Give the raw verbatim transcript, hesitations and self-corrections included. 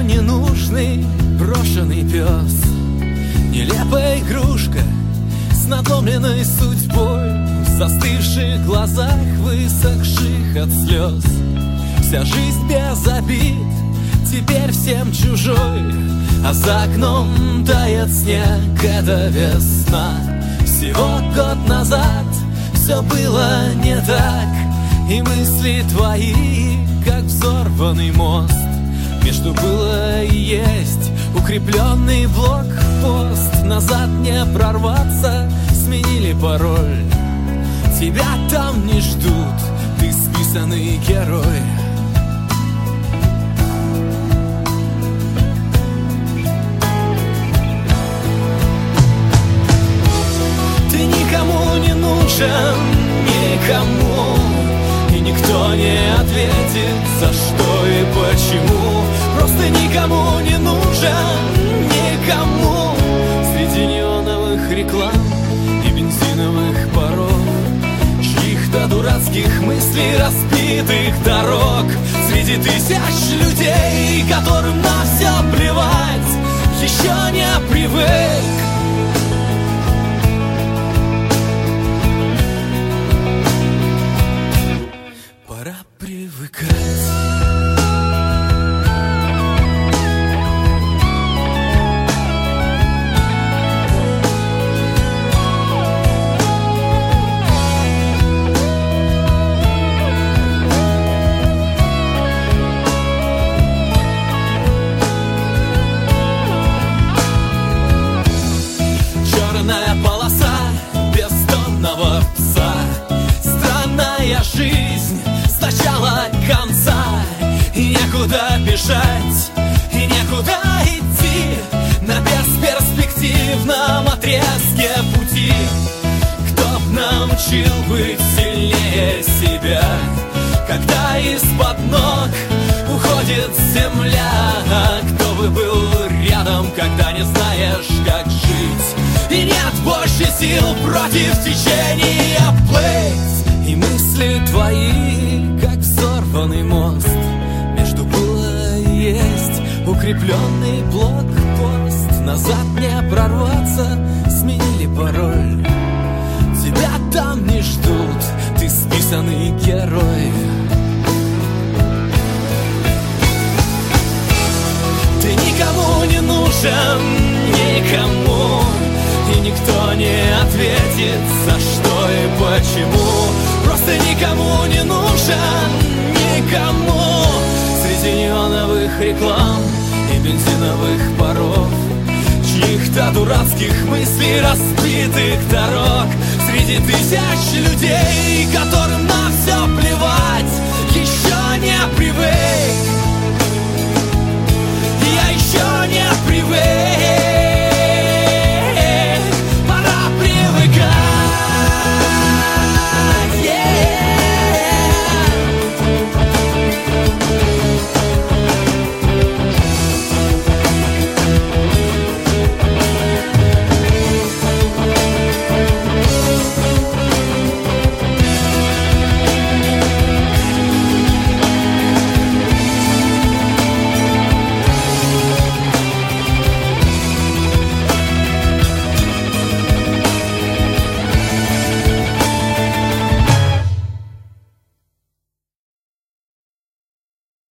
ненужный брошенный пес, нелепая игрушка с надломленной судьбой, в застывших глазах, высохших от слез. Вся жизнь без обид, теперь всем чужой, а за окном тает снег, это весна. Всего год назад все было не так, и мысли твои, как взорванный мост. Между было и есть укрепленный блокпост. Назад не прорваться, сменили пароль. Тебя там не ждут, ты списанный герой. Ты никому не нужен, никому, и никто не ответит, за что и почему. Просто никому не нужен, никому. Среди неоновых реклам и бензиновых паров, чьих-то дурацких мыслей, разбитых дорог. Среди тысяч людей, которым на все плевать, еще не привык. Пора привыкать. Черная полоса бездонного пса, странная жизнь с начала конца. И некуда бежать, и некуда идти на бесперспективном отрезке пути. Кто б научил быть сильнее себя, когда из-под ног уходит земля? А кто бы был рядом, когда не знаешь, как жить, и нет больше сил против течения плыть? И мысли твои, как взорванный мост. Между было и есть укрепленный блокпост. Назад не прорваться, сменили пароль. Тебя там не ждут, ты списанный герой. Ты никому не нужен, никому, и никто не ответит, за что и почему. Просто никому не нужен, никому. Среди неоновых реклам и бензиновых паров, чьих-то дурацких мыслей, разбитых дорог. Среди тысяч людей, которым на все плевать,